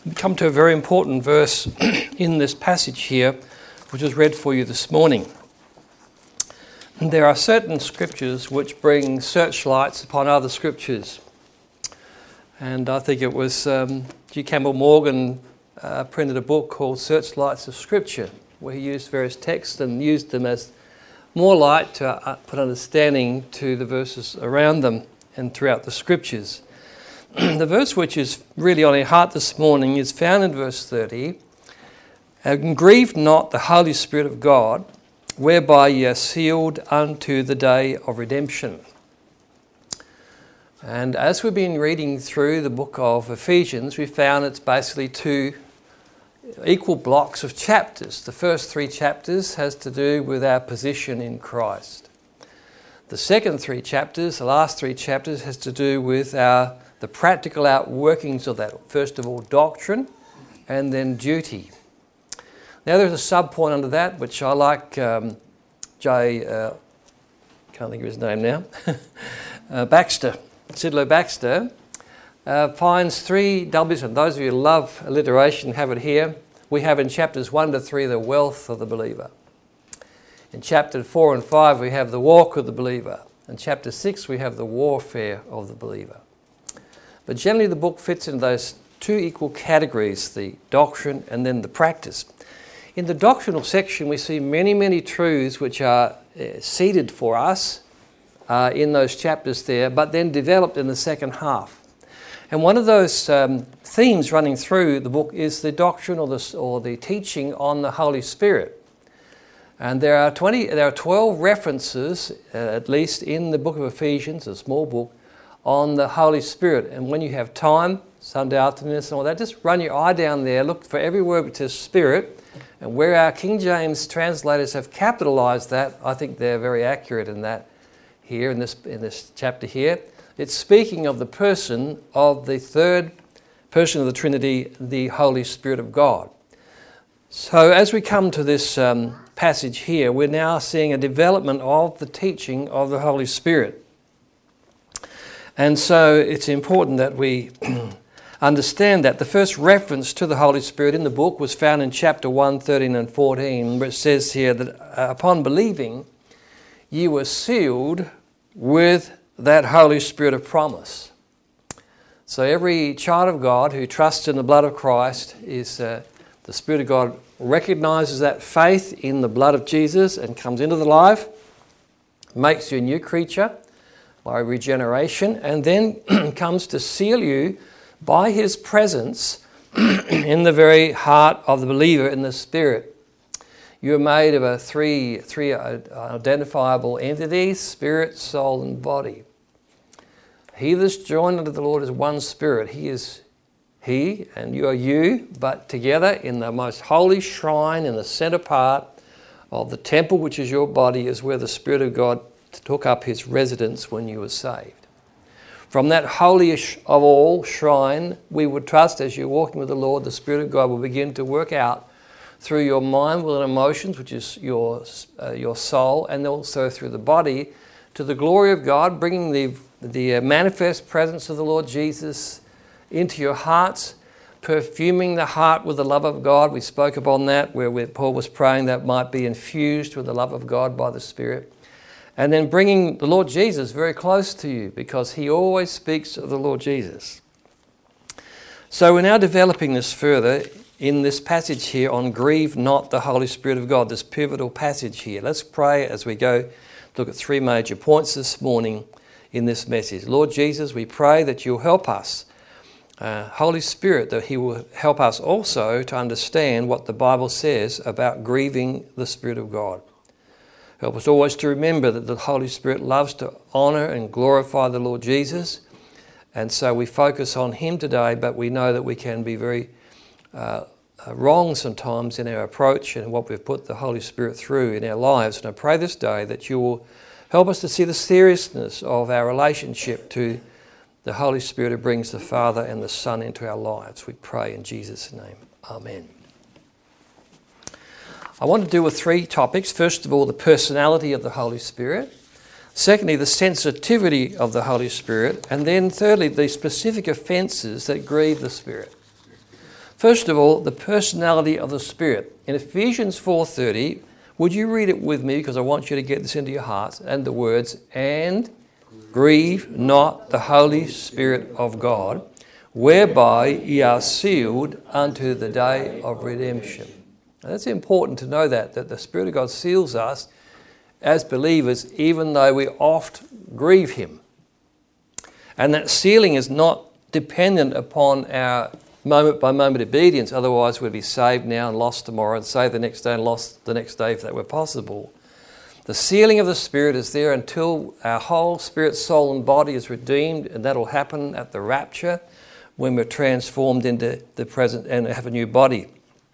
We come to a very important verse in this passage here, which was read for you this morning. And there are certain scriptures which bring searchlights upon other scriptures. And I think it was G. Campbell Morgan printed a book called Searchlights of Scripture, where he used various texts and used them as more light to put understanding to the verses around them and throughout the scriptures. The verse which is really on our heart this morning is found in verse 30. And grieve not the Holy Spirit of God, whereby ye are sealed unto the day of redemption. And as we've been reading through the book of Ephesians, we found it's basically two equal blocks of chapters. The first 3 chapters has to do with our position in Christ. The second 3 chapters, the last 3 chapters, has to do with the practical outworkings of that. First of all, doctrine, and then duty. Now there's a sub-point under that, which I like. Can't think of his name now. Baxter, Sidlow Baxter, finds 3 W's, and those of you who love alliteration have it here. We have in chapters 1 to 3 the wealth of the believer. In chapter 4 and 5 we have the walk of the believer. In chapter 6 we have the warfare of the believer. But generally the book fits in those 2 equal categories, the doctrine and then the practice. In the doctrinal section we see many, many truths which are seeded for us in those chapters there, but then developed in the second half. And one of those themes running through the book is the doctrine or the teaching on the Holy Spirit. And there are 12 references, at least in the book of Ephesians, a small book, on the Holy Spirit. And when you have time, Sunday afternoons and all that, just run your eye down there, look for every word which says Spirit. And where our King James translators have capitalized that, I think they're very accurate in that here, in this chapter here. It's speaking of the person of the third person of the Trinity, the Holy Spirit of God. So as we come to this passage here, we're now seeing a development of the teaching of the Holy Spirit. And so it's important that we understand that the first reference to the Holy Spirit in the book was found in chapter 1, 13 and 14, where it says here that upon believing, ye were sealed with that Holy Spirit of promise. So every child of God who trusts in the blood of Christ is the Spirit of God recognizes that faith in the blood of Jesus and comes into the life, makes you a new creature by regeneration, and then comes to seal you by his presence in the very heart of the believer in the Spirit. You are made of three identifiable entities: spirit, soul, and body. He that's joined unto the Lord is one spirit. He is he, and you are you, but together in the most holy shrine in the center part of the temple, which is your body, is where the Spirit of God took up his residence when you were saved. From that holiest of all shrine, we would trust as you're walking with the Lord, the Spirit of God will begin to work out through your mind, will, and emotions, which is your soul, and also through the body, to the glory of God, bringing the manifest presence of the Lord Jesus into your hearts, perfuming the heart with the love of God. We spoke upon that, where Paul was praying that might be infused with the love of God by the Spirit. And then bringing the Lord Jesus very close to you, because he always speaks of the Lord Jesus. So we're now developing this further in this passage here on grieve not the Holy Spirit of God, this pivotal passage here. Let's pray as we go look at 3 major points this morning in this message. Lord Jesus, we pray that you'll help us. Holy Spirit, that he will help us also to understand what the Bible says about grieving the Spirit of God. Help us always to remember that the Holy Spirit loves to honour and glorify the Lord Jesus. And so we focus on him today, but we know that we can be very wrong sometimes in our approach and what we've put the Holy Spirit through in our lives. And I pray this day that you will help us to see the seriousness of our relationship to the Holy Spirit who brings the Father and the Son into our lives. We pray in Jesus' name. Amen. I want to deal with 3 topics. First of all, the personality of the Holy Spirit. Secondly, the sensitivity of the Holy Spirit. And then thirdly, the specific offences that grieve the Spirit. First of all, the personality of the Spirit. In Ephesians 4:30, would you read it with me, because I want you to get this into your hearts, and the words, "And grieve not the Holy Spirit of God, whereby ye are sealed unto the day of redemption." Now, that's important to know that the Spirit of God seals us as believers, even though we oft grieve Him. And that sealing is not dependent upon our moment-by-moment obedience, otherwise we'd be saved now and lost tomorrow, and saved the next day and lost the next day if that were possible. The sealing of the Spirit is there until our whole spirit, soul and body is redeemed, and that'll happen at the rapture when we're transformed into the present and have a new body.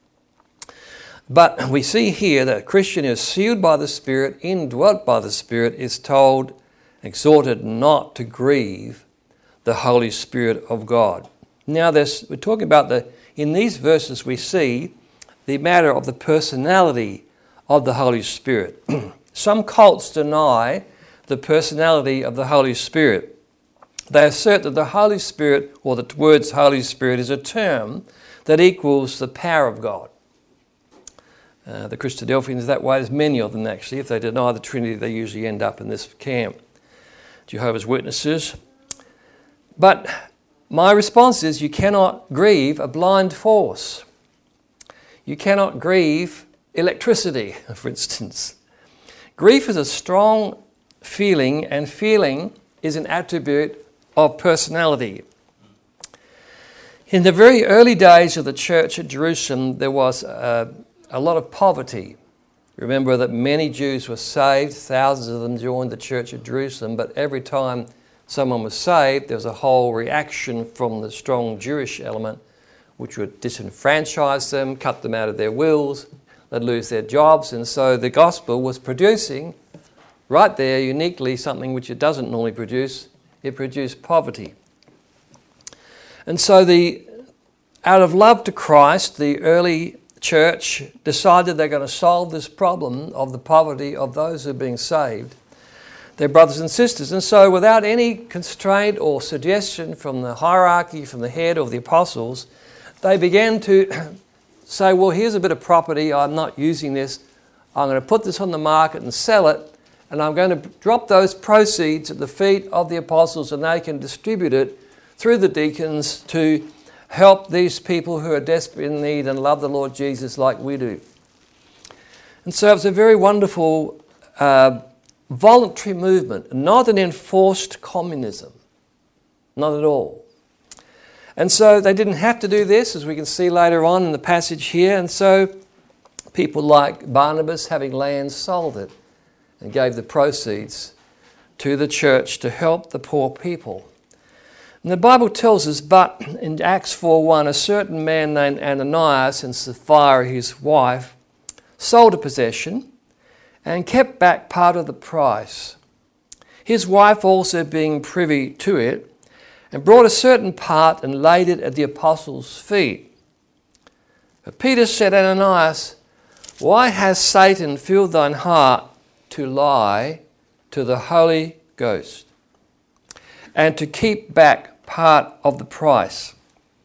But we see here that a Christian who is sealed by the Spirit, indwelt by the Spirit, is told, exhorted not to grieve the Holy Spirit of God. Now we're talking about in these verses we see the matter of the personality of the Holy Spirit. Some cults deny the personality of the Holy Spirit. They assert that the Holy Spirit, or the words Holy Spirit, is a term that equals the power of God. The Christadelphians that way, there's many of them actually. If they deny the Trinity, they usually end up in this camp. Jehovah's Witnesses. But my response is, you cannot grieve a blind force. You cannot grieve electricity, for instance. Grief is a strong feeling, and feeling is an attribute of personality. In the very early days of the church at Jerusalem, there was a lot of poverty. Remember that many Jews were saved, thousands of them joined the church at Jerusalem, but every time someone was saved, there was a whole reaction from the strong Jewish element, which would disenfranchise them, cut them out of their wills, they'd lose their jobs, and so the gospel was producing, right there, uniquely, something which it doesn't normally produce. It produced poverty. And so out of love to Christ, the early church decided they're going to solve this problem of the poverty of those who are being saved, their brothers and sisters. And so without any constraint or suggestion from the hierarchy, from the head or the apostles, they began to say, well, here's a bit of property, I'm not using this, I'm going to put this on the market and sell it, and I'm going to drop those proceeds at the feet of the apostles, and they can distribute it through the deacons to help these people who are desperate in need and love the Lord Jesus like we do. And so it's a very wonderful voluntary movement, not an enforced communism, not at all. And so they didn't have to do this, as we can see later on in the passage here, and so people like Barnabas, having land, sold it and gave the proceeds to the church to help the poor people. And the Bible tells us, but in Acts 4:1, a certain man named Ananias, and Sapphira his wife, sold a possession and kept back part of the price. His wife also being privy to it, and brought a certain part and laid it at the apostles' feet. But Peter said, Ananias, why has Satan filled thine heart to lie to the Holy Ghost, and to keep back part of the price?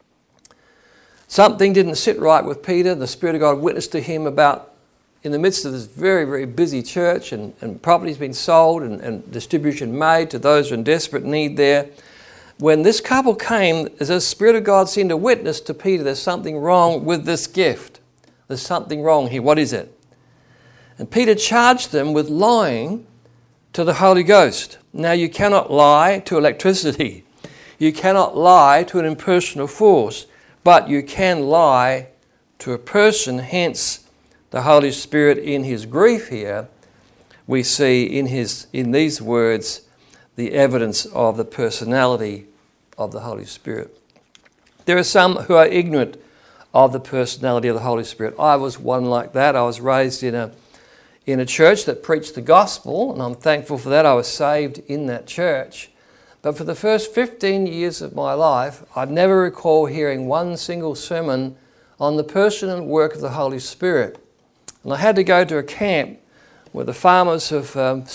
Something didn't sit right with Peter. The Spirit of God witnessed to him about, in the midst of this very, very busy church, and property's been sold and distribution made to those who are in desperate need there. When this couple came, the Spirit of God seemed to witness to Peter, there's something wrong with this gift. There's something wrong here. What is it? And Peter charged them with lying to the Holy Ghost. Now, you cannot lie to electricity. You cannot lie to an impersonal force, but you can lie to a person. Hence, the Holy Spirit, in his grief here, we see in these words the evidence of the personality of the Holy Spirit. There are some who are ignorant of the personality of the Holy Spirit. I was one like that. I was raised in a church that preached the gospel, and I'm thankful for that. I was saved in that church. But for the first 15 years of my life, I never recall hearing one single sermon on the person and work of the Holy Spirit. And I had to go to a camp where the farmers of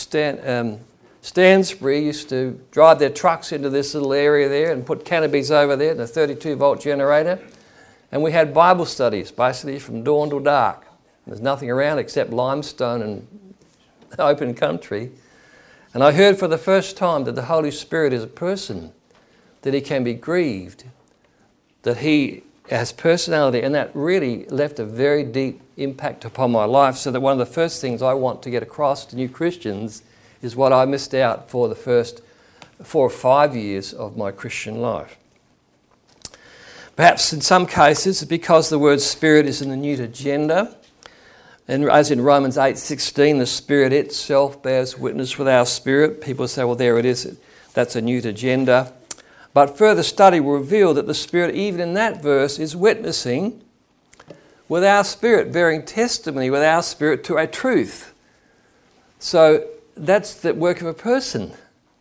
Stansbury used to drive their trucks into this little area there and put canopies over there and a 32-volt generator. And we had Bible studies, basically from dawn till dark. There's nothing around except limestone and open country. And I heard for the first time that the Holy Spirit is a person, that he can be grieved, that he has personality, and that really left a very deep impact upon my life, so that one of the first things I want to get across to new Christians is what I missed out for the first 4 or 5 years of my Christian life. Perhaps in some cases, because the word Spirit is in the neuter gender, and as in Romans 8:16, the Spirit itself bears witness with our spirit. People say, well, there it is, that's a neuter gender. But further study will reveal that the Spirit, even in that verse, is witnessing with our spirit, bearing testimony with our spirit to a truth. So that's the work of a person.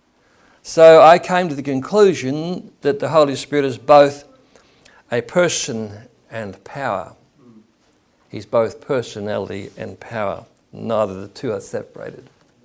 So I came to the conclusion that the Holy Spirit is both a person and power. He's both personality and power. Neither of the two are separated.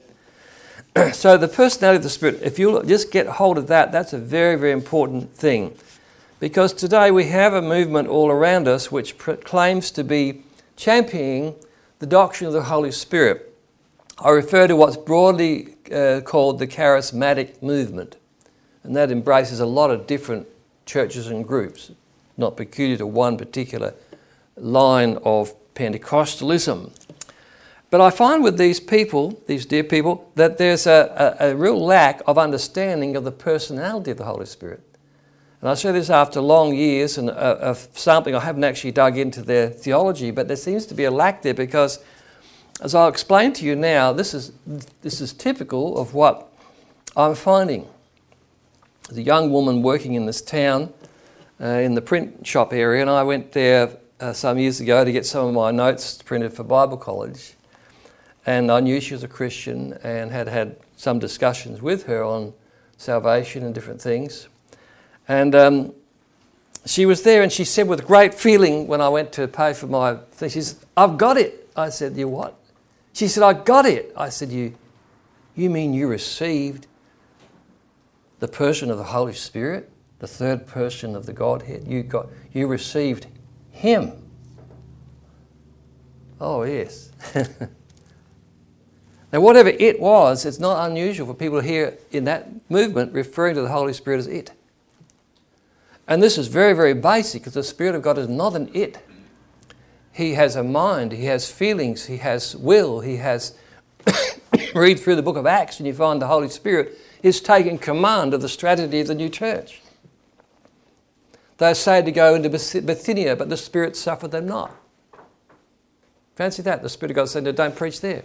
So the personality of the Spirit, if you just get hold of that, that's a very, very important thing. Because today we have a movement all around us which claims to be championing the doctrine of the Holy Spirit. I refer to what's broadly called the charismatic movement. And that embraces a lot of different churches and groups, not peculiar to one particular line of Pentecostalism. But I find with these people, these dear people, that there's a real lack of understanding of the personality of the Holy Spirit. And I say this after long years and of something I haven't actually dug into their theology, but there seems to be a lack there because, as I'll explain to you now, this is typical of what I'm finding. There's a young woman working in this town in the print shop area, and I went there some years ago to get some of my notes printed for Bible college. And I knew she was a Christian and had some discussions with her on salvation and different things. And she was there and she said with great feeling when I went to pay for my thing, she said, "I've got it." I said, "You what?" She said, "I got it." I said, You mean you received the person of the Holy Spirit, the third person of the Godhead? You received Him. Oh, yes. Now, whatever it was, it's not unusual for people to hear in that movement referring to the Holy Spirit as it. And this is very, very basic because the Spirit of God is not an it. He has a mind, He has feelings, He has will, He has... Read through the book of Acts and you find the Holy Spirit is taking command of the strategy of the new church. They say to go into Bithynia, but the Spirit suffered them not. Fancy that. The Spirit of God said, "No, don't preach there."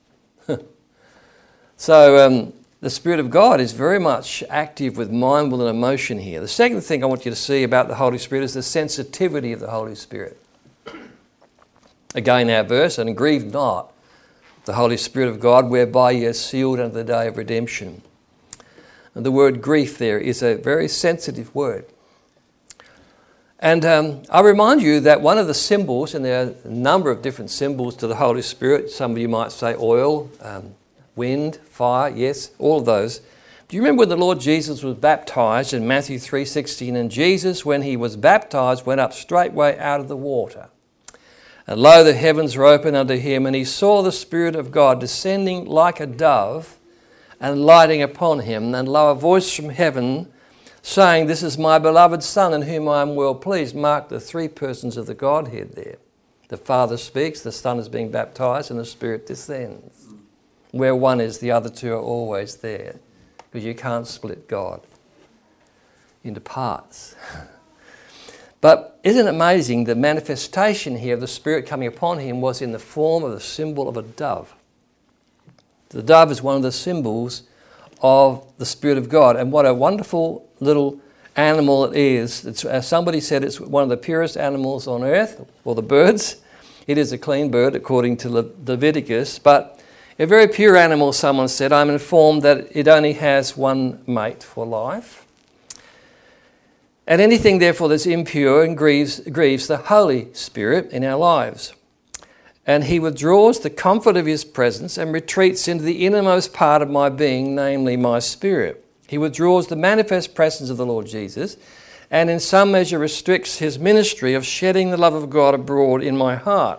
So the Spirit of God is very much active with mind, will and emotion here. The second thing I want you to see about the Holy Spirit is the sensitivity of the Holy Spirit. Again, our verse, "And grieve not the Holy Spirit of God, whereby ye are sealed unto the day of redemption." And the word grief there is a very sensitive word. And I remind you that one of the symbols, and there are a number of different symbols to the Holy Spirit. Some of you might say oil, wind, fire, yes, all of those. Do you remember when the Lord Jesus was baptized in Matthew 3:16? "And Jesus, when he was baptized, went up straightway out of the water. And lo, the heavens were opened unto him, and he saw the Spirit of God descending like a dove and lighting upon him. And lo, a voice from heaven saying, This is my beloved Son, in whom I am well pleased." Mark the three persons of the Godhead there. The Father speaks, the Son is being baptized, and the Spirit descends. Where one is, the other two are always there, because you can't split God into parts. But isn't it amazing the manifestation here of the Spirit coming upon him was in the form of the symbol of a dove. The dove is one of the symbols of the Spirit of God, and what a wonderful little animal it is. As somebody said, it's one of the purest animals on earth, or the birds. It is a clean bird according to Leviticus, but a very pure animal, someone said. I'm informed that it only has one mate for life. And anything, therefore, that's impure and grieves the Holy Spirit in our lives. And he withdraws the comfort of his presence and retreats into the innermost part of my being, namely my spirit. He withdraws the manifest presence of the Lord Jesus and in some measure restricts his ministry of shedding the love of God abroad in my heart.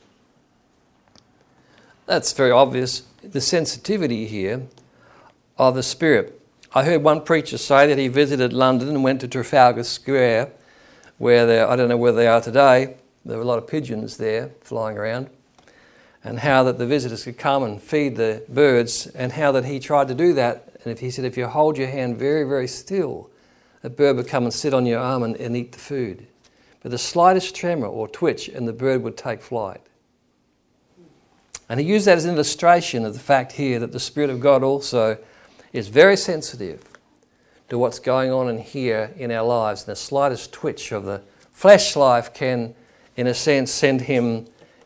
That's very obvious, the sensitivity here of the Spirit. I heard one preacher say that he visited London and went to Trafalgar Square, where I don't know where they are today, there were a lot of pigeons there flying around, and how that the visitors could come and feed the birds, and how that he tried to do that. And he said, if you hold your hand very, very still, a bird would come and sit on your arm and eat the food. But the slightest tremor or twitch and the bird would take flight. And he used that as an illustration of the fact here that the Spirit of God also is very sensitive to what's going on in here in our lives. And the slightest twitch of the flesh life can, in a sense, send him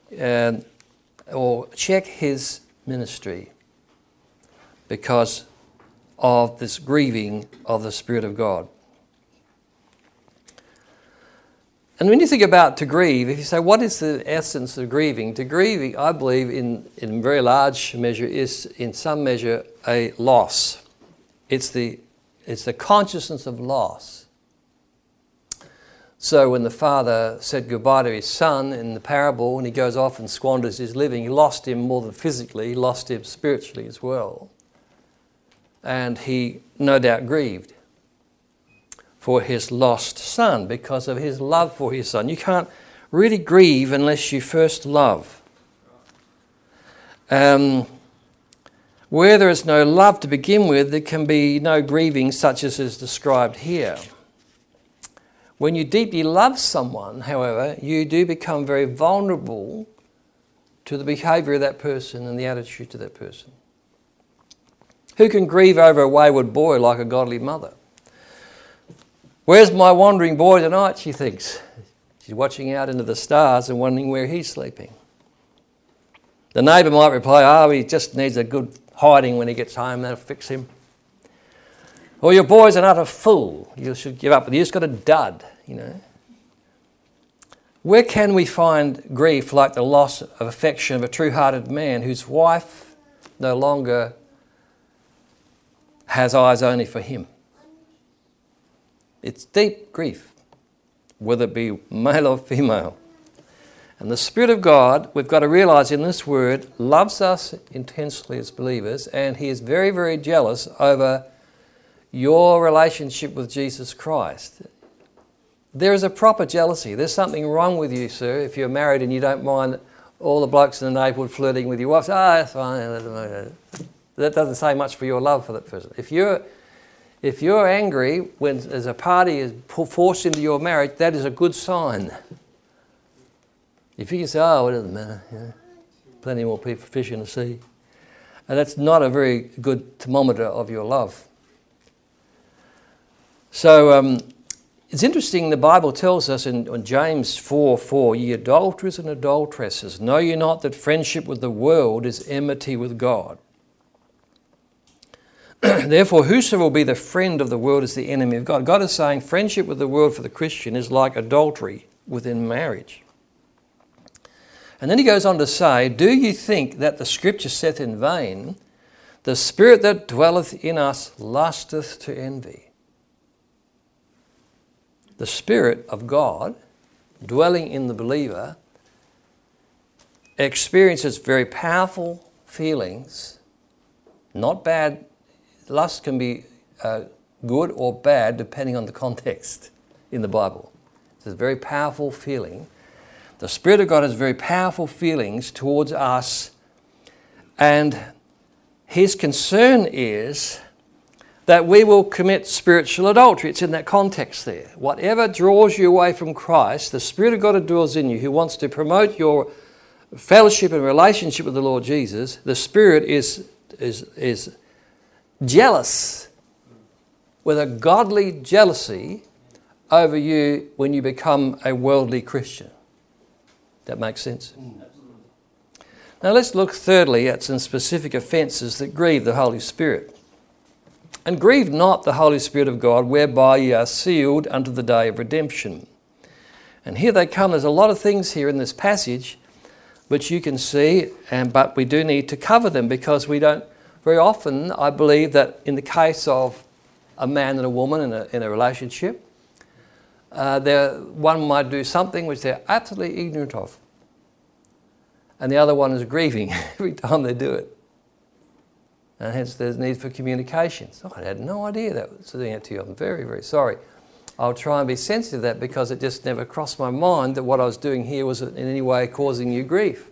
or check his ministry because of this grieving of the Spirit of God. And when you think about to grieve, if you say, what is the essence of grieving? To grieve, I believe, in very large measure, is in some measure a loss. It's the consciousness of loss. So when the father said goodbye to his son in the parable, and he goes off and squanders his living, he lost him more than physically, he lost him spiritually as well. And he no doubt grieved for his lost son because of his love for his son. You can't really grieve unless you first love. Where there is no love to begin with, there can be no grieving such as is described here. When you deeply love someone, however, you do become very vulnerable to the behaviour of that person and the attitude to that person. Who can grieve over a wayward boy like a godly mother? Where's my wandering boy tonight, she thinks. She's watching out into the stars and wondering where he's sleeping. The neighbour might reply, he just needs a good hiding when he gets home, that'll fix him. Or your boy's an utter fool, you should give up with you, he's got a dud, Where can we find grief like the loss of affection of a true-hearted man whose wife no longer has eyes only for him? It's deep grief, whether it be male or female. And the Spirit of God, we've got to realise in this word, loves us intensely as believers, and he is very, very jealous over your relationship with Jesus Christ. There is a proper jealousy. There's something wrong with you, sir, if you're married and you don't mind all the blokes in the neighbourhood flirting with your wife. That's fine. That doesn't say much for your love for that person. If you're angry when as a party is forced into your marriage, that is a good sign. If you can say, it doesn't matter, plenty more people fish in the sea. And that's not a very good thermometer of your love. So it's interesting, the Bible tells us in James 4:4, ye adulterers and adulteresses, know ye not that friendship with the world is enmity with God? Therefore, whosoever will be the friend of the world is the enemy of God. God is saying friendship with the world for the Christian is like adultery within marriage. And then he goes on to say, do you think that the scripture saith in vain, the spirit that dwelleth in us lusteth to envy? The Spirit of God dwelling in the believer experiences very powerful feelings, not bad. Lust can be good or bad depending on the context in the Bible. It's a very powerful feeling. The Spirit of God has very powerful feelings towards us, and his concern is that we will commit spiritual adultery. It's in that context there. Whatever draws you away from Christ, the Spirit of God who dwells in you, who wants to promote your fellowship and relationship with the Lord Jesus, the Spirit is jealous with a godly jealousy over you when you become a worldly Christian. That makes sense? Now let's look thirdly at some specific offences that grieve the Holy Spirit. And grieve not the Holy Spirit of God, whereby ye are sealed unto the day of redemption. And here they come. There's a lot of things here in this passage which you can see, but we do need to cover them because we don't. Very often, I believe that in the case of a man and a woman in a relationship, one might do something which they're absolutely ignorant of. And the other one is grieving every time they do it. And hence there's need for communication. So I had no idea that was doing it to you. I'm very, very sorry. I'll try and be sensitive to that because it just never crossed my mind that what I was doing here was in any way causing you grief.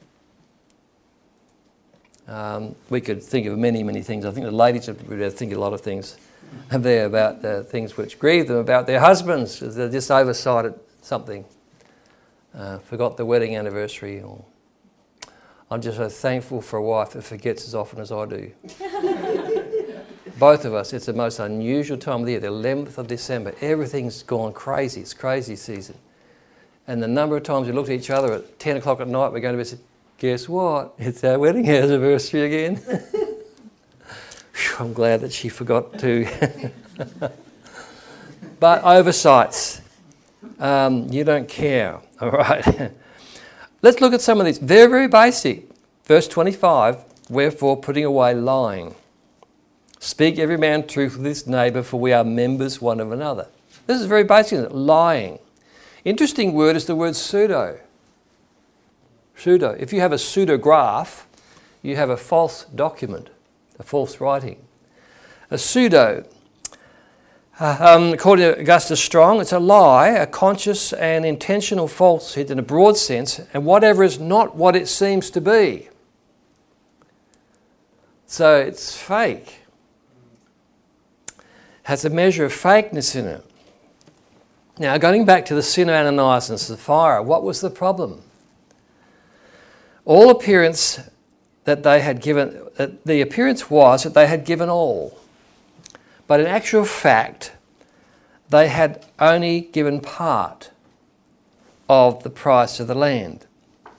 We could think of many, many things. I think the ladies would think of a lot of things there about the things which grieve them, about their husbands. They just oversighted something, forgot the wedding anniversary. Or I'm just so thankful for a wife that forgets as often as I do. Both of us, it's the most unusual time of the year, the 11th of December. Everything's gone crazy. It's crazy season. And the number of times we looked at each other at 10 o'clock at night, we're going to be, guess what? It's our wedding anniversary again. I'm glad that she forgot to. But oversights, you don't care, all right? Let's look at some of these. Very, very basic. Verse 25, wherefore putting away lying. Speak every man truth with his neighbour, for we are members one of another. This is very basic, lying. Interesting word is the word pseudo. Pseudo. If you have a pseudograph, you have a false document, a false writing. A pseudo, according to Augustus Strong, it's a lie, a conscious and intentional falsehood in a broad sense, and whatever is not what it seems to be. So it's fake. Has a measure of fakeness in it. Now, going back to the sin of Ananias and Sapphira, what was the problem? All appearance that they had given, the appearance was that they had given all. But in actual fact, they had only given part of the price of the land.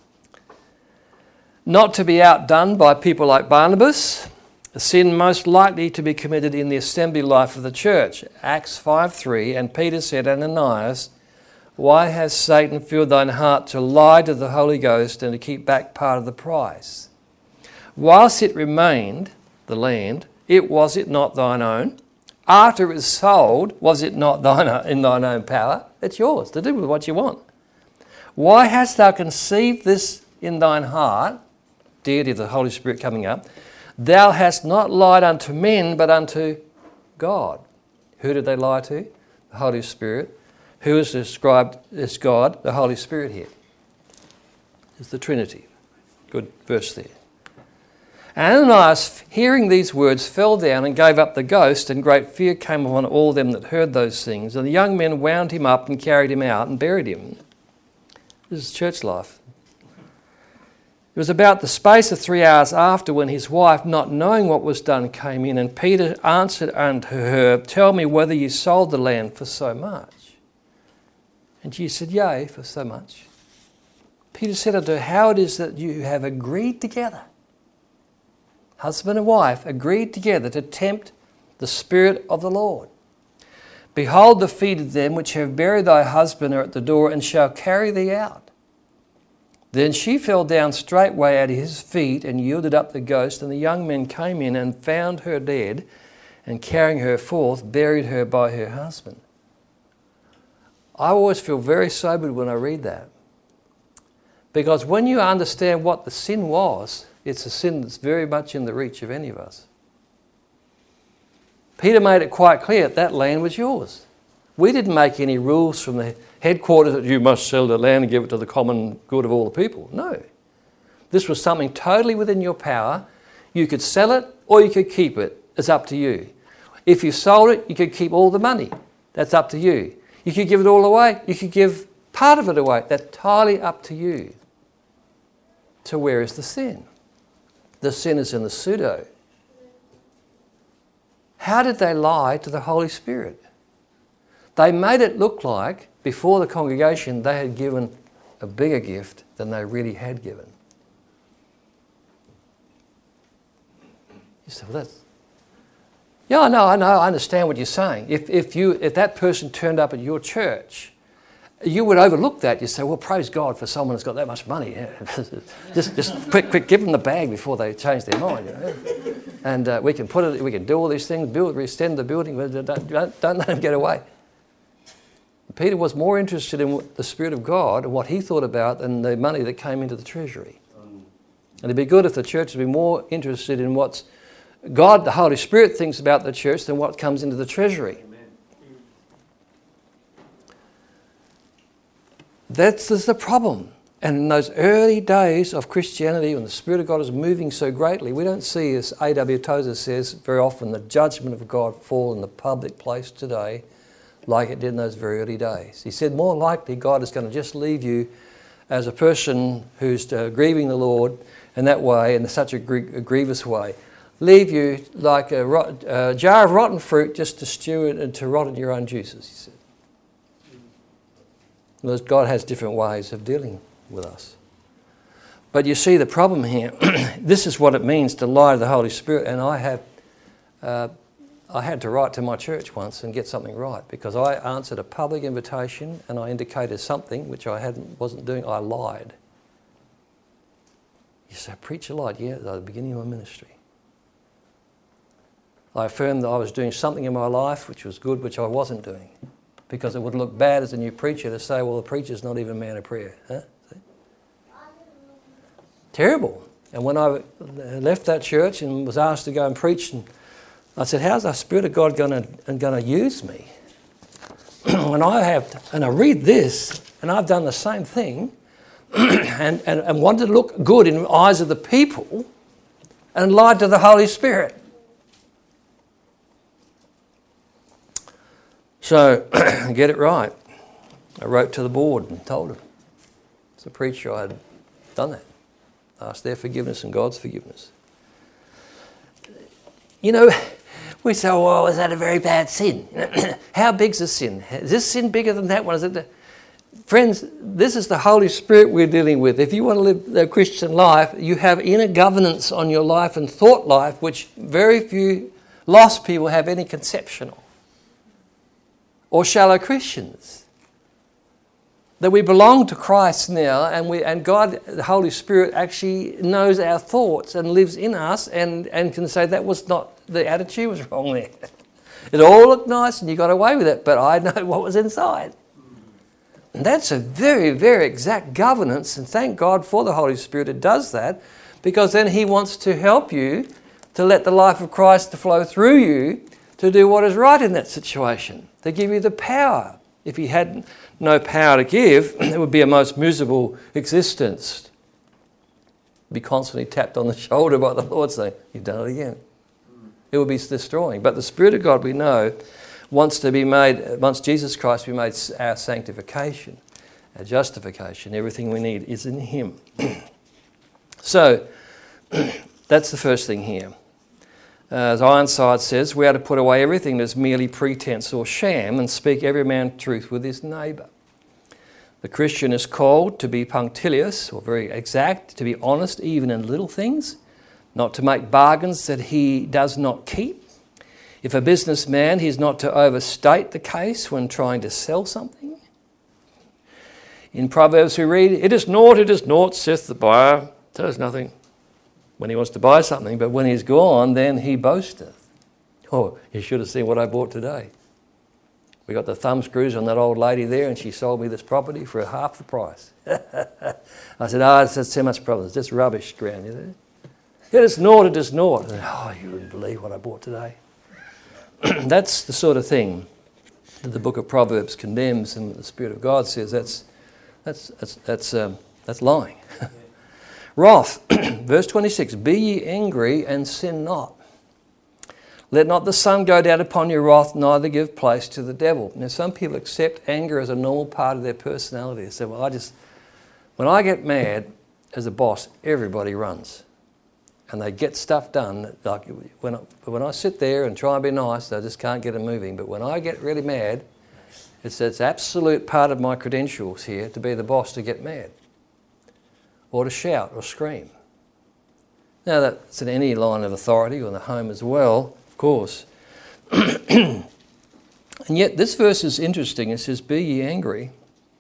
Not to be outdone by people like Barnabas, a sin most likely to be committed in the assembly life of the church. Acts 5:3, and Peter said, Ananias, why has Satan filled thine heart to lie to the Holy Ghost and to keep back part of the price? Whilst it remained, the land, was it not thine own? After it was sold, was it not in thine own power? It's yours to do with what you want. Why hast thou conceived this in thine heart, deity of the Holy Spirit coming up? Thou hast not lied unto men, but unto God. Who did they lie to? The Holy Spirit. Who is described as God? The Holy Spirit here. It's the Trinity. Good verse there. Ananias, hearing these words, fell down and gave up the ghost, and great fear came upon all them that heard those things. And the young men wound him up and carried him out and buried him. This is church life. It was about the space of 3 hours after when his wife, not knowing what was done, came in, and Peter answered unto her, tell me whether you sold the land for so much. And she said, yea, for so much. Peter said unto her, how it is that you have agreed together, husband and wife, agreed together to tempt the Spirit of the Lord. Behold, the feet of them which have buried thy husband are at the door, and shall carry thee out. Then she fell down straightway at his feet and yielded up the ghost, and the young men came in and found her dead, and carrying her forth, buried her by her husband. I always feel very sobered when I read that. Because when you understand what the sin was, it's a sin that's very much in the reach of any of us. Peter made it quite clear that land was yours. We didn't make any rules from the headquarters that you must sell the land and give it to the common good of all the people. No. This was something totally within your power. You could sell it or you could keep it. It's up to you. If you sold it, you could keep all the money. That's up to you. You could give it all away. You could give part of it away. That's entirely up to you. So where is the sin? The sin is in the pseudo. How did they lie to the Holy Spirit? They made it look like, before the congregation, they had given a bigger gift than they really had given. You say, well, that's... Yeah, I know, I understand what you're saying. If that person turned up at your church, you would overlook that. You say, well, praise God for someone who's got that much money. Yeah. just quick, give them the bag before they change their mind. You know? And we can do all these things, extend the building, don't let them get away. Peter was more interested in the Spirit of God and what he thought about than the money that came into the treasury. And it'd be good if the church would be more interested in what God, the Holy Spirit, thinks about the church than what comes into the treasury. That's the problem. And in those early days of Christianity, when the Spirit of God is moving so greatly, we don't see, as A.W. Tozer says, very often the judgment of God fall in the public place today like it did in those very early days. He said more likely God is going to just leave you as a person who's grieving the Lord in that way, in such a grievous way. Leave you like a jar of rotten fruit just to stew it and to rot in your own juices, he said. Because God has different ways of dealing with us. But you see the problem here. This is what it means to lie to the Holy Spirit. And I had to write to my church once and get something right, because I answered a public invitation and I indicated something which I wasn't doing. I lied. You say, preacher lied? Yeah, at the beginning of my ministry. I affirmed that I was doing something in my life which was good, which I wasn't doing, because it would look bad as a new preacher to say, well, the preacher's not even a man of prayer. Huh? See? Terrible. And when I left that church and was asked to go and preach, and I said, how's the Spirit of God going to use me? And I read this, and I've done the same thing, and wanted to look good in the eyes of the people, and lied to the Holy Spirit. So, get it right. I wrote to the board and told them, as a preacher, I had done that. Asked their forgiveness and God's forgiveness. You know, we say, well, is that a very bad sin? How big's a sin? Is this sin bigger than that one? Is it Friends, this is the Holy Spirit we're dealing with. If you want to live the Christian life, you have inner governance on your life and thought life, which very few lost people have any conception of. Or shallow Christians. That we belong to Christ now, and God, the Holy Spirit, actually knows our thoughts and lives in us and can say that was not, the attitude was wrong there. It all looked nice and you got away with it, but I know what was inside. And that's a very, very exact governance, and thank God for the Holy Spirit it does that, because then He wants to help you to let the life of Christ to flow through you to do what is right in that situation, to give you the power. If He had no power to give, it would be a most miserable existence. Be constantly tapped on the shoulder by the Lord saying, you've done it again. It would be destroying. But the Spirit of God, we know, wants Jesus Christ be made our sanctification, our justification. Everything we need is in Him. So, that's the first thing here. As Ironside says, we are to put away everything that's merely pretense or sham and speak every man truth with his neighbour. The Christian is called to be punctilious or very exact, to be honest even in little things, not to make bargains that he does not keep. If a businessman, he's not to overstate the case when trying to sell something. In Proverbs we read, it is naught, saith the buyer, tells nothing when he wants to buy something, but when he's gone, then he boasteth. Oh, you should have seen what I bought today. We got the thumb screws on that old lady there, and she sold me this property for half the price. I said, it's too much problem. It's just rubbish ground, you know. It is naught. And, you wouldn't believe what I bought today. That's the sort of thing that the book of Proverbs condemns, and the Spirit of God says that's lying. Wrath, verse 26, be ye angry and sin not. Let not the sun go down upon your wrath, neither give place to the devil. Now, some people accept anger as a normal part of their personality. They say, well, when I get mad as a boss, everybody runs. And they get stuff done. Like when I sit there and try and be nice, they just can't get it moving. But when I get really mad, it's absolute part of my credentials here to be the boss to get mad. Or to shout or scream. Now that's in any line of authority or in the home as well, of course. And yet this verse is interesting. It says, be ye angry.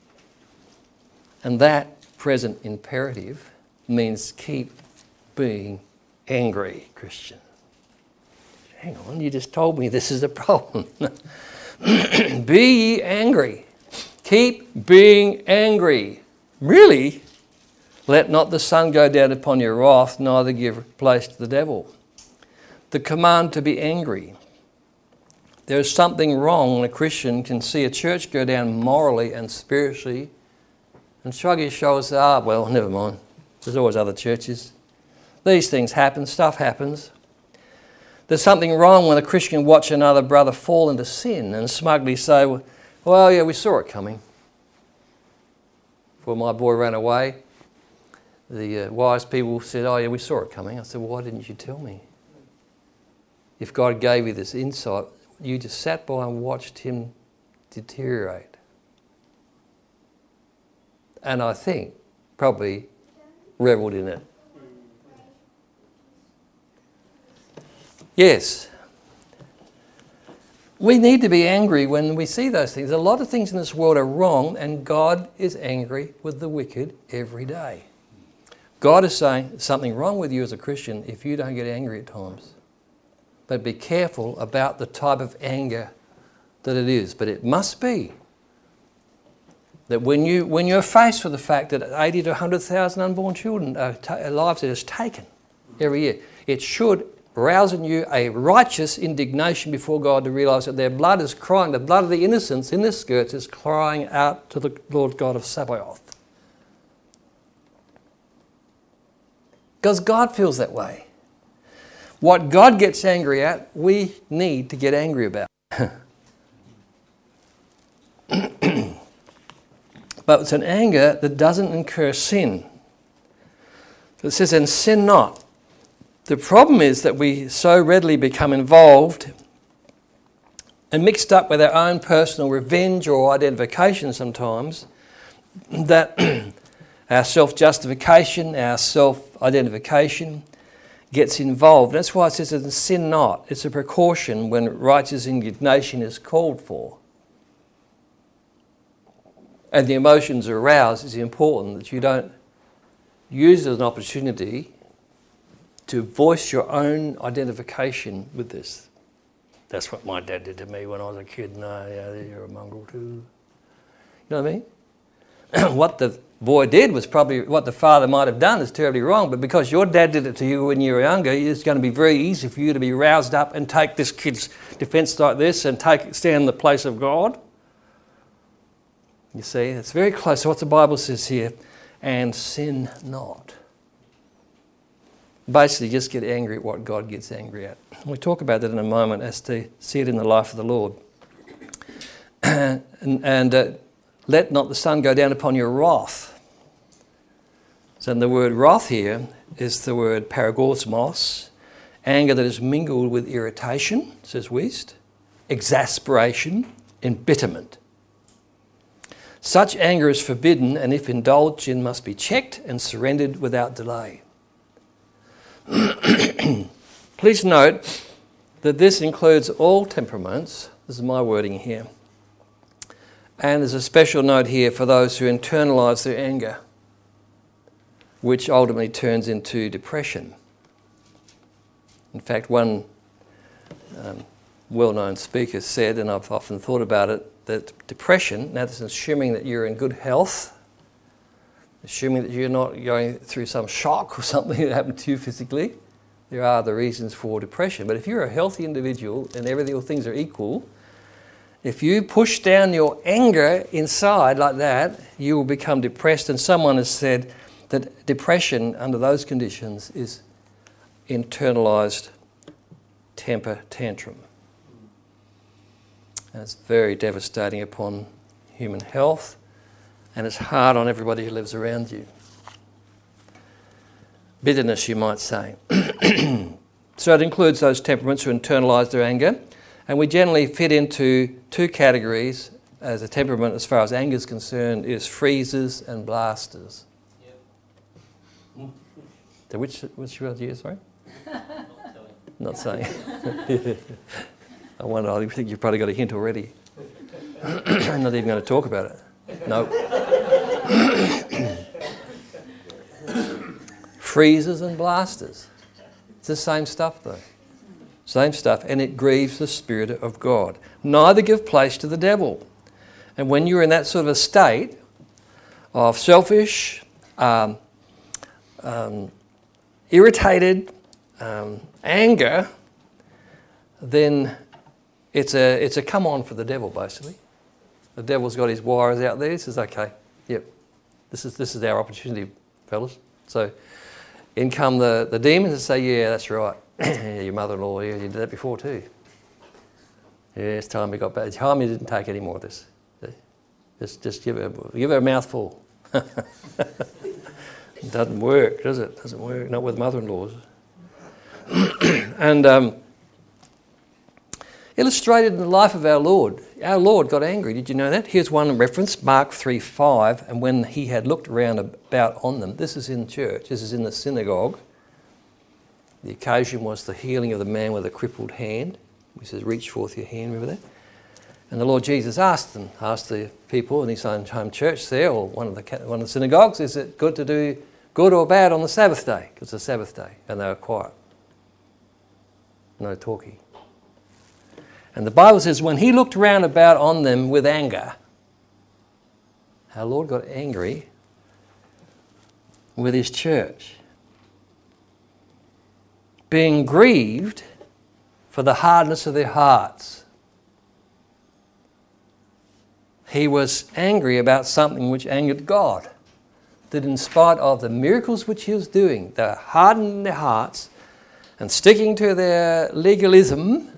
And that present imperative means keep being angry, Christian. Hang on, you just told me this is a problem. Be ye angry. Keep being angry. Really? Let not the sun go down upon your wrath, neither give place to the devil. The command to be angry. There is something wrong when a Christian can see a church go down morally and spiritually and shrug his shoulders and say, well, never mind. There's always other churches. These things happen, stuff happens. There's something wrong when a Christian watch another brother fall into sin and smugly say, well, yeah, we saw it coming. Before my boy ran away, the wise people said, oh yeah, we saw it coming. I said, well, why didn't you tell me? If God gave you this insight, you just sat by and watched him deteriorate. And I think probably revelled in it. Yes. We need to be angry when we see those things. A lot of things in this world are wrong, and God is angry with the wicked every day. God is saying something wrong with you as a Christian if you don't get angry at times. But be careful about the type of anger that it is. But it must be that when you're faced with the fact that 80 to 100,000 unborn children lives are just taken every year, it should rouse in you a righteous indignation before God to realise that their blood is crying, the blood of the innocents in their skirts is crying out to the Lord God of Sabaoth. Because God feels that way. What God gets angry at, we need to get angry about. But it's an anger that doesn't incur sin. It says, and sin not. The problem is that we so readily become involved and mixed up with our own personal revenge or identification sometimes, that our self-justification, our self-identification gets involved. That's why it says that sin not. It's a precaution when righteous indignation is called for. And the emotions are aroused. It's important that you don't use it as an opportunity to voice your own identification with this. That's what my dad did to me when I was a kid. No, yeah, you're a mongrel too. You know what I mean? What the boy did was probably what the father might have done is terribly wrong, but because your dad did it to you when you were younger, it's going to be very easy for you to be roused up and take this kid's defence like this and stand in the place of God. You see, it's very close to what the Bible says here. And sin not. Basically, just get angry at what God gets angry at. We'll talk about that in a moment as to see it in the life of the Lord. and let not the sun go down upon your wrath. So the word wrath here is the word paragosmos, anger that is mingled with irritation, says Wuest, exasperation, embitterment. Such anger is forbidden, and if indulged in, must be checked and surrendered without delay. Please note that this includes all temperaments. This is my wording here. And there's a special note here for those who internalise their anger, which ultimately turns into depression. In fact, one well-known speaker said, and I've often thought about it, that depression, now this is assuming that you're in good health, assuming that you're not going through some shock or something that happened to you physically, there are the reasons for depression. But if you're a healthy individual and all things are equal, if you push down your anger inside like that, you will become depressed. And someone has said that depression under those conditions is internalised temper tantrum. And it's very devastating upon human health, and it's hard on everybody who lives around you. Bitterness, you might say. So it includes those temperaments who internalise their anger, and we generally fit into two categories as a temperament as far as anger is concerned, is freezers and blasters. Yep. So which word you use, sorry? Not saying. I wonder, I think you've probably got a hint already. I'm not even going to talk about it. No. Freezers and blasters. It's the same stuff though. Same stuff, and it grieves the Spirit of God. Neither give place to the devil. And when you're in that sort of a state of selfish, irritated, anger, then it's a come on for the devil, basically. The devil's got his wires out there. He says, okay, yep, this is our opportunity, fellas. So in come the demons and say, yeah, that's right. Your mother-in-law, yeah, you did that before too. Yeah, it's time we got back. It's time you didn't take any more of this. Just give her a mouthful. It doesn't work, does it? Doesn't work. Not with mother-in-laws. And illustrated in the life of our Lord. Our Lord got angry. Did you know that? Here's one reference, Mark 3:5. And when he had looked round about on them, this is in church, this is in the synagogue. The occasion was the healing of the man with a crippled hand. He says, reach forth your hand, remember that? And the Lord Jesus asked the people in his own home church there, or one of the synagogues, is it good to do good or bad on the Sabbath day? Because it's a Sabbath day. And they were quiet. No talking. And the Bible says, when he looked round about on them with anger, our Lord got angry with his church, being grieved for the hardness of their hearts. He was angry about something which angered God. That in spite of the miracles which he was doing, they hardened their hearts and sticking to their legalism,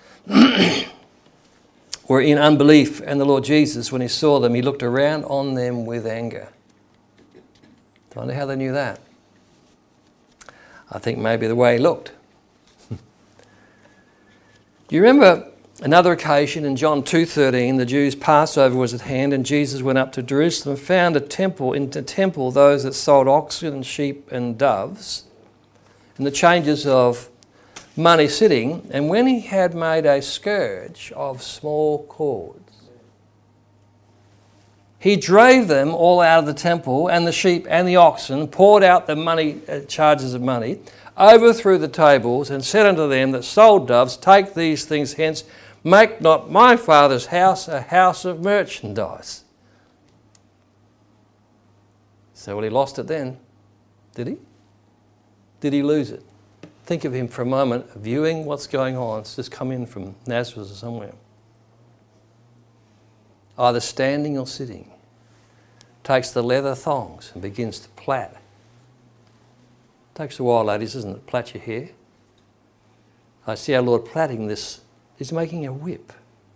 were in unbelief. And the Lord Jesus, when he saw them, he looked around on them with anger. I wonder how they knew that. I think maybe the way he looked. Do you remember another occasion in John 2:13, the Jews' Passover was at hand, and Jesus went up to Jerusalem, found in the temple those that sold oxen and sheep and doves, and the changers of money sitting, and when he had made a scourge of small cords, he drave them all out of the temple, and the sheep and the oxen, poured out the money charges of money, overthrew the tables, and said unto them that sold doves, take these things hence, make not my Father's house a house of merchandise. So, well, he lost it then, did he? Did he lose it? Think of him for a moment, viewing what's going on. It's just come in from Nazareth or somewhere. Either standing or sitting. Takes the leather thongs and begins to plait. Takes a while, ladies, doesn't it? Plait your hair. I see our Lord plaiting this. He's making a whip.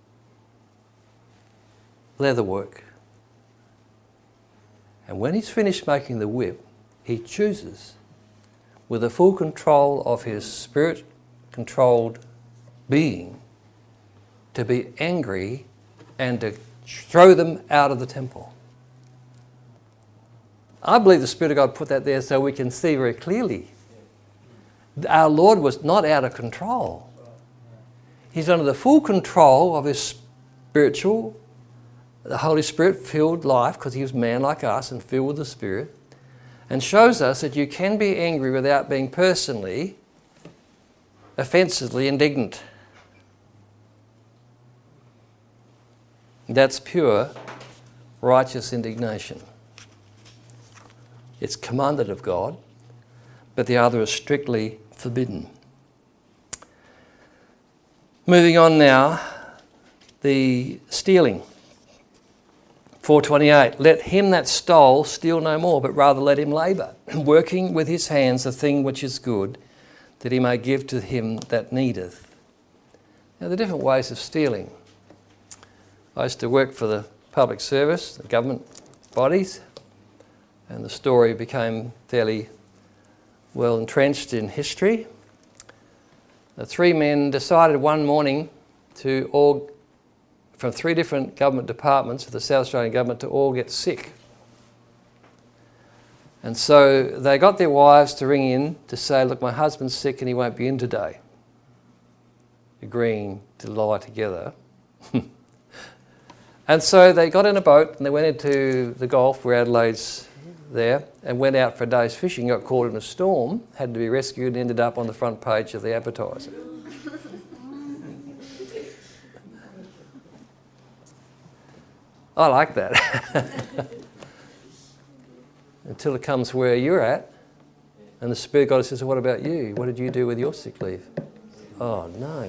Leather work. And when he's finished making the whip, he chooses, with the full control of his spirit-controlled being, to be angry and to throw them out of the temple. I believe the Spirit of God put that there so we can see very clearly. Our Lord was not out of control. He's under the full control of his spiritual, the Holy Spirit-filled life, because he was man like us and filled with the Spirit, and shows us that you can be angry without being personally, offensively indignant. That's pure, righteous indignation. It's commanded of God, but the other is strictly forbidden. Moving on now, the stealing. 4:28, let him that stole steal no more, but rather let him labour, working with his hands the thing which is good, that he may give to him that needeth. Now, the different ways of stealing. I used to work for the public service, the government bodies, and the story became fairly well entrenched in history. The three men decided one morning to all, from three different government departments of the South Australian government, to all get sick. And so they got their wives to ring in to say, look, my husband's sick and he won't be in today. Agreeing to lie together. And so they got in a boat and they went into the Gulf where Adelaide's there and went out for a day's fishing, got caught in a storm, had to be rescued and ended up on the front page of the Advertiser. I like that. Until it comes where you're at, and the Spirit of God says, what about you? What did you do with your sick leave? Oh, no.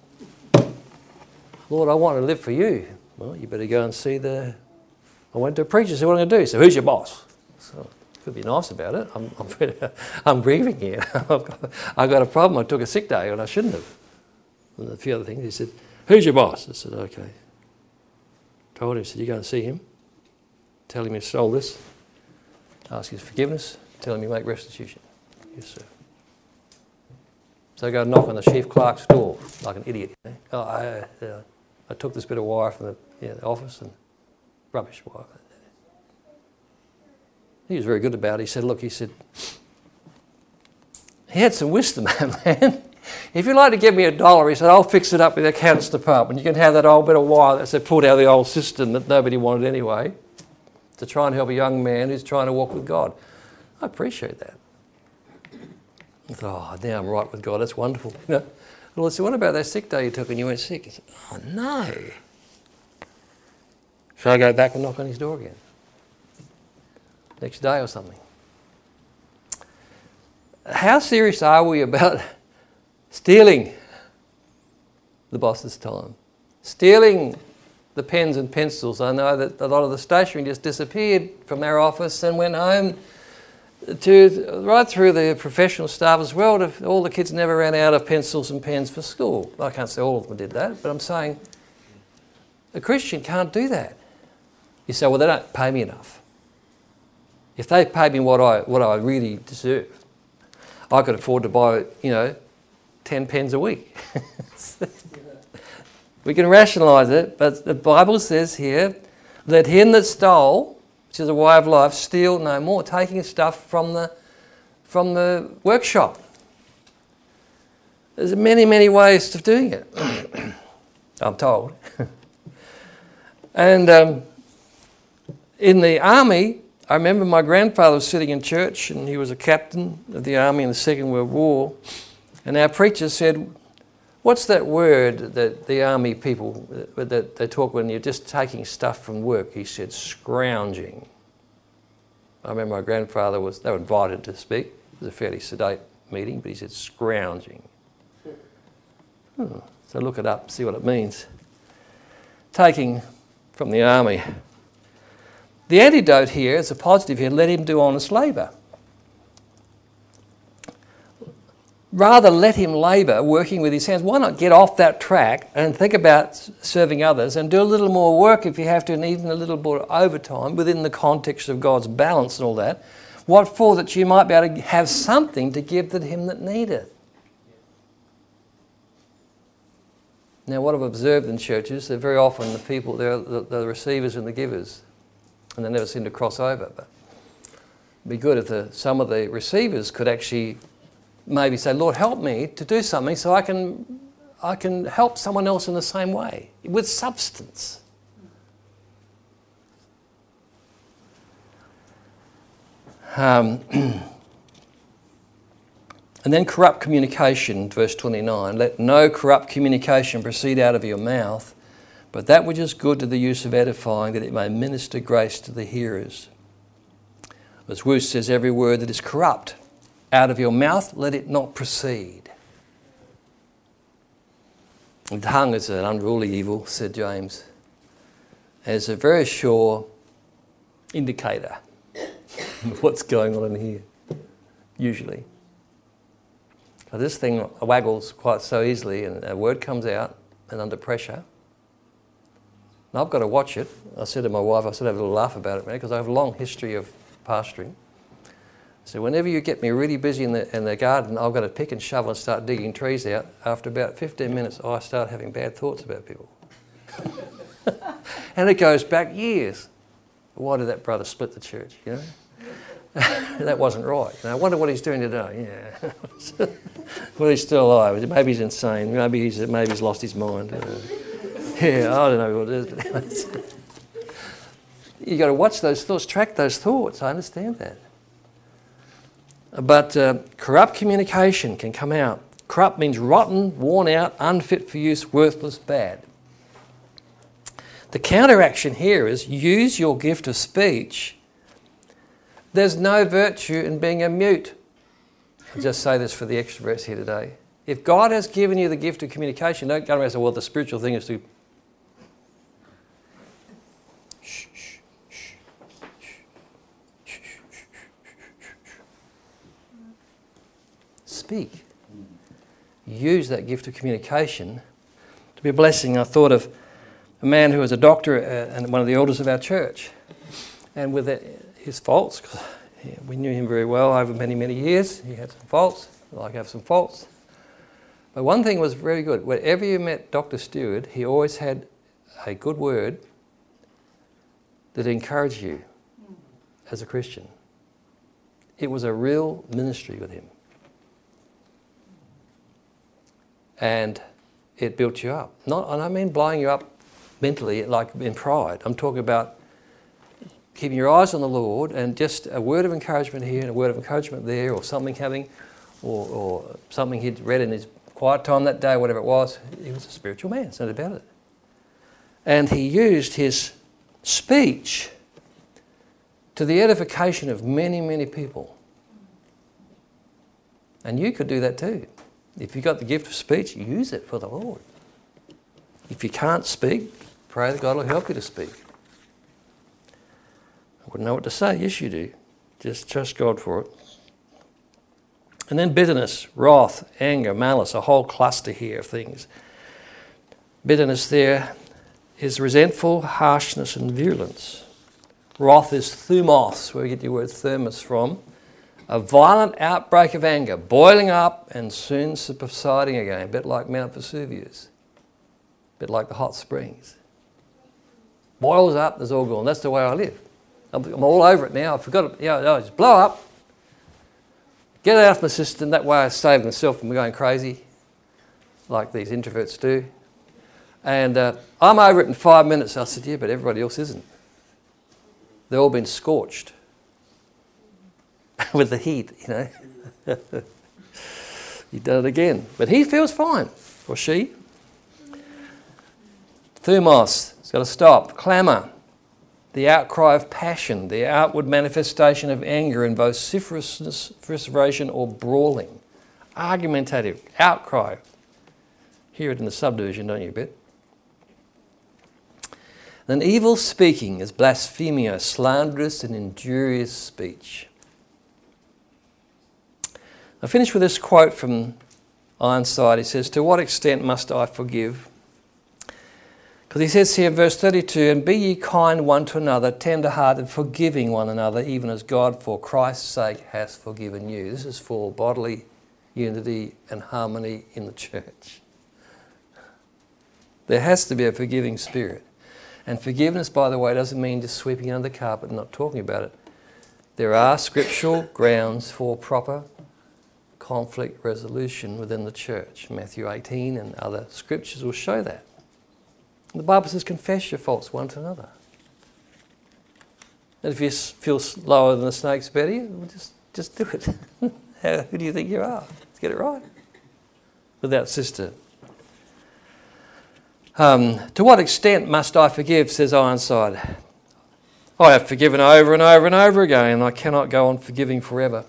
Lord, I want to live for you. Well, you better go and see I went to a preacher, said, what am I going to do? He said, who's your boss? So, could be nice about it. I'm grieving here. I've got a problem. I took a sick day and I shouldn't have. And a few other things. He said, who's your boss? I said, okay. Told him, said, you go and see him. Tell him you stole this. Ask his forgiveness. Tell him you make restitution. Yes, sir. So I go knock on the chief clerk's door like an idiot. You know? I took this bit of wire from the office and rubbish wire. He was very good about it. He said, look, he had some wisdom, that man. If you'd like to give me $1, he said, I'll fix it up with the accounts department. You can have that old bit of wire that's pulled out of the old system that nobody wanted anyway, to try and help a young man who's trying to walk with God. I appreciate that. I thought, now I'm right with God. That's wonderful. You know, well, I said, what about that sick day you took and you went sick? He said, oh, no. Shall I go back and knock on his door again? Next day or something. How serious are we about stealing the boss's time? Stealing the pens and pencils. I know that a lot of the stationery just disappeared from our office and went home to right through the professional staff as well. All the kids never ran out of pencils and pens for school. I can't say all of them did that, but I'm saying a Christian can't do that. You say, well, they don't pay me enough. If they paid me what I really deserve, I could afford to buy, 10 pens a week. We can rationalise it, but the Bible says here, let him that stole, which is a way of life, steal no more, taking stuff from the workshop. There's many, many ways of doing it, I'm told. And in the army, I remember my grandfather was sitting in church and he was a captain of the army in the Second World War, and our preacher said, what's that word that the army people, that they talk when you're just taking stuff from work? He said, scrounging. I remember my grandfather they were invited to speak. It was a fairly sedate meeting, but he said, scrounging. So look it up, see what it means. Taking from the army. The antidote here is a positive here, let him do honest labour. Rather let him labour working with his hands. Why not get off that track and think about serving others and do a little more work if you have to, and even a little more overtime within the context of God's balance and all that. What for? That you might be able to have something to give to him that needeth. Now what I've observed in churches, they're very often the people, they're the receivers and the givers, and they never seem to cross over. But it'd be good if some of the receivers could actually maybe say, Lord, help me to do something so I can help someone else in the same way, with substance. And then corrupt communication, verse 29. Let no corrupt communication proceed out of your mouth, but that which is good to the use of edifying, that it may minister grace to the hearers. As Wuest says, every word that is corrupt out of your mouth, let it not proceed. The tongue is an unruly evil, said James, as a very sure indicator of what's going on in here, usually. This thing waggles quite so easily, and a word comes out and under pressure. And I've got to watch it. I said to my wife, I said, have a little laugh about it, man, because I have a long history of pastoring. So whenever you get me really busy in the garden, I've got to pick and shovel and start digging trees out. After about 15 minutes, I start having bad thoughts about people. And it goes back years. Why did that brother split the church, That wasn't right. I wonder what he's doing today. Yeah. Well, he's still alive. Maybe he's insane. Maybe he's lost his mind. Yeah, I don't know what it is. You've got to watch those thoughts, track those thoughts. I understand that. But corrupt communication can come out. Corrupt means rotten, worn out, unfit for use, worthless, bad. The counteraction here is use your gift of speech. There's no virtue in being a mute. I'll just say this for the extroverts here today. If God has given you the gift of communication, don't go around and say, well, the spiritual thing is to speak. Use that gift of communication to be a blessing. I thought of a man who was a doctor and one of the elders of our church. And with his faults, 'cause we knew him very well over many, many years. He had some faults, like I have some faults. But one thing was very good. Wherever you met Dr. Stewart, he always had a good word that encouraged you as a Christian. It was a real ministry with him. And it built you up. And I don't mean blowing you up mentally, like in pride. I'm talking about keeping your eyes on the Lord and just a word of encouragement here and a word of encouragement there, or something or something he'd read in his quiet time that day, whatever it was. He was a spiritual man, it's not about it. And he used his speech to the edification of many, many people. And you could do that too. If you've got the gift of speech, use it for the Lord. If you can't speak, pray that God will help you to speak. I wouldn't know what to say. Yes, you do. Just trust God for it. And then bitterness, wrath, anger, malice, a whole cluster here of things. Bitterness there is resentful, harshness and virulence. Wrath is thumos, where we get the word thermos from. A violent outbreak of anger, boiling up and soon subsiding again, a bit like Mount Vesuvius, a bit like the hot springs. Boils up, there's all gone. That's the way I live. I'm all over it now. I forgot it. I just blow up, get it out of my system. That way I save myself from going crazy, like these introverts do. And I'm over it in 5 minutes. I said, yeah, but everybody else isn't. They've all been scorched with the heat, He done it again. But he feels fine, or she. Thumos, it's got to stop. Clamour, the outcry of passion, the outward manifestation of anger in vociferation or brawling. Argumentative, outcry. Hear it in the subdivision, don't you, Bet? Then evil speaking is blasphemia, slanderous and injurious speech. I finish with this quote from Ironside. He says, to what extent must I forgive? Because he says here in verse 32, and be ye kind one to another, tender-hearted, forgiving one another, even as God for Christ's sake has forgiven you. This is for bodily unity and harmony in the church. There has to be a forgiving spirit. And forgiveness, by the way, doesn't mean just sweeping it under the carpet and not talking about it. There are scriptural grounds for proper conflict resolution within the church. Matthew 18 and other scriptures will show that. The Bible says, confess your faults one to another. And if you feel lower than the snakes, Betty, well, just do it. Who do you think you are? Let's get it right. Without sister. To what extent must I forgive, says Ironside. I have forgiven over and over and over again, and I cannot go on forgiving forever.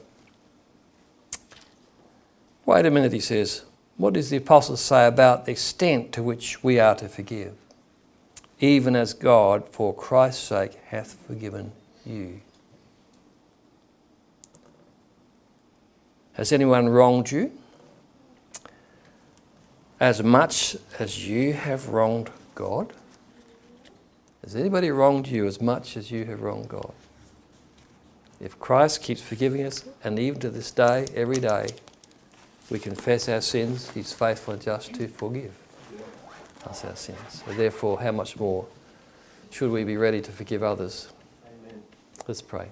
Wait a minute, he says. What does the apostle say about the extent to which we are to forgive? Even as God, for Christ's sake, hath forgiven you. Has anyone wronged you? As much as you have wronged God? Has anybody wronged you as much as you have wronged God? If Christ keeps forgiving us, and even to this day, every day, we confess our sins, He's faithful and just to forgive us our sins. So therefore, how much more should we be ready to forgive others? Amen. Let's pray.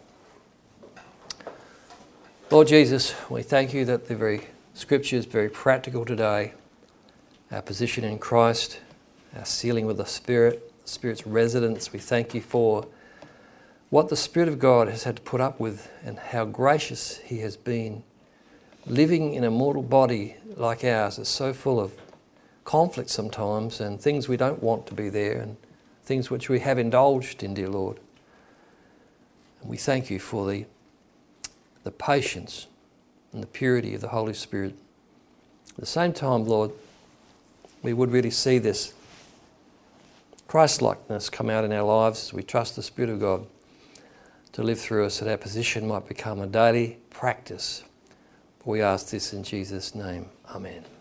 Lord Jesus, we thank you that the very Scripture is very practical today. Our position in Christ, our sealing with the Spirit, the Spirit's residence. We thank you for what the Spirit of God has had to put up with and how gracious He has been. Living in a mortal body like ours is so full of conflict sometimes and things we don't want to be there and things which we have indulged in, dear Lord. And we thank you for the patience and the purity of the Holy Spirit. At the same time, Lord, we would really see this Christ-likeness come out in our lives as we trust the Spirit of God to live through us, that our position might become a daily practice. We ask this in Jesus' name. Amen.